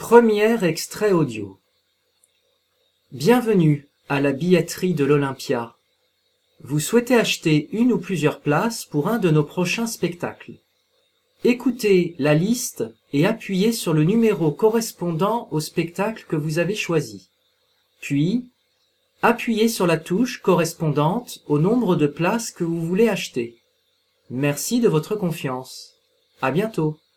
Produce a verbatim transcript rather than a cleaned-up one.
Premier extrait audio. Bienvenue à la billetterie de l'Olympia. Vous souhaitez acheter une ou plusieurs places pour un de nos prochains spectacles. Écoutez la liste et appuyez sur le numéro correspondant au spectacle que vous avez choisi. Puis, appuyez sur la touche correspondante au nombre de places que vous voulez acheter. Merci de votre confiance. À bientôt.